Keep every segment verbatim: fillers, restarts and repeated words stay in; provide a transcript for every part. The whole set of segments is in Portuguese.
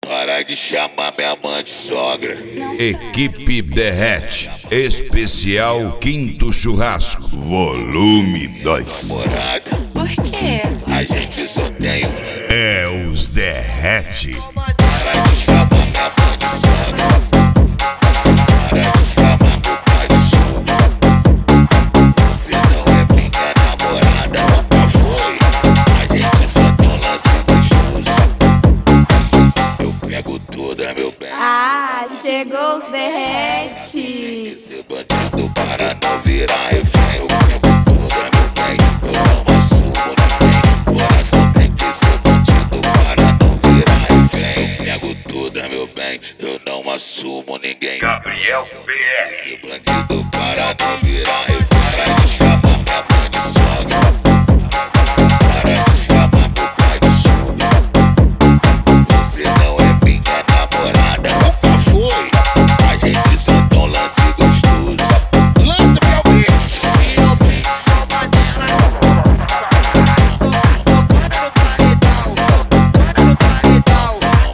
Para de chamar minha mãe de sogra. Equipe Derrete, especial Quinto Churrasco, volume dois. Namorada, Por quê? a gente só tem um. É os Derrete. Para de chamar minha mãe de sogra. Para de chamar meu pai de sogra. Você não é minha namorada, nunca foi. A gente só tem um lance gostoso. Eu pego toda, meu bem. Ah, chegou os derrete. Esse bandido para não virar refém. Eu pego toda, meu bem. Eu não assumo ninguém. Coração tem que ser bandido para não virar refém. Eu pego toda, meu bem. Eu não assumo ninguém. Gabriel P R. Esse bandido para não virar refém. Para de chamar minha mãe de sogra. Para de chamar meu pai de sogra. Você não é minha namorada, nunca foi. A gente só tem um lance gostoso. Lança, meu bicho! Meu bicho, só badela. Tocando no paredão. Tocando no paredão.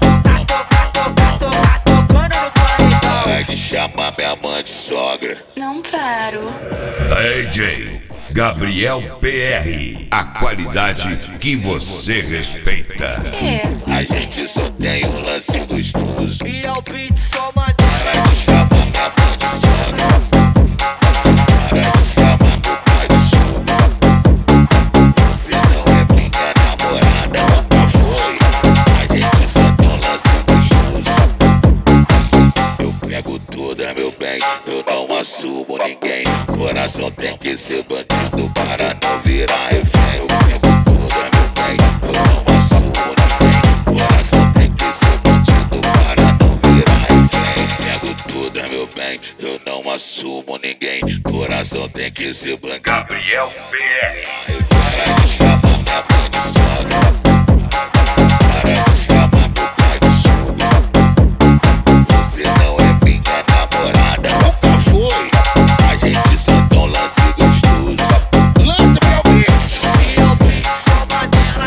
Tocando no paredão. Para de chamar minha mãe de sogra. Não paro. D J Gabriel P R. A qualidade que você respeita. Por quê? A gente só tem um lance gostoso. E ao beat só madeira. Para de chamar minha mãe de sogra. Para de chamar meu pai de sogra. Você não é minha namorada, nunca foi. A gente só tem um lance gostoso. Eu pego toda, meu bem. Eu não assumo ninguém. Coração tem que ser bandido para não virar refém. Eu pego toda, meu bem. Eu não assumo ninguém. Coração tem que ser bandido para não virar refém. Pego toda, meu bem. Eu não assumo ninguém. Coração tem que ser bandido. Gabriel P R. Para de chamar minha mãe de sogra. Para de chamar meu pai de sogra. Você não é minha namorada, nunca foi. A gente só tem um lance gostoso. Lança, meu bicho! E ao beat só madeira.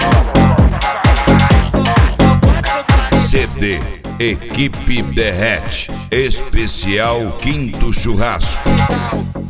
Tocando no paredão. C D Equipe Derrete, especial Quinto Churrasco.